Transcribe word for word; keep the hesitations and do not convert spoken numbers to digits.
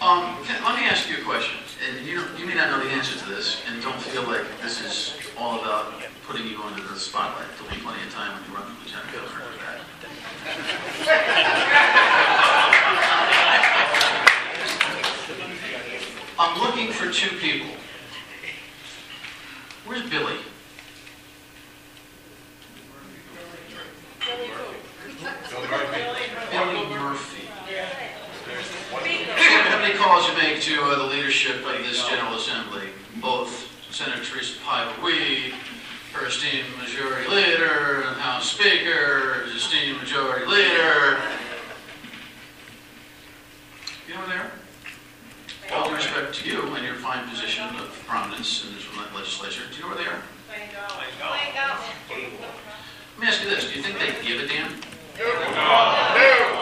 Um, can, let me ask you a question, and you, you may not know the answer to this, and don't feel like this is all about putting you under the spotlight. There'll be plenty of time when you run for lieutenant governor for that. I'm looking for two people. Where's Billy? Billy Murphy. How many calls you make to uh, the leadership of this General Assembly? Both Senator Teresa Piper Weed, her esteemed Majority Leader, and House Speaker, his esteemed Majority Leader. You know there? All due respect to you and your fine position of prominence in this legislature, do you know where they are? Let me ask you this, do you think they give a damn? No.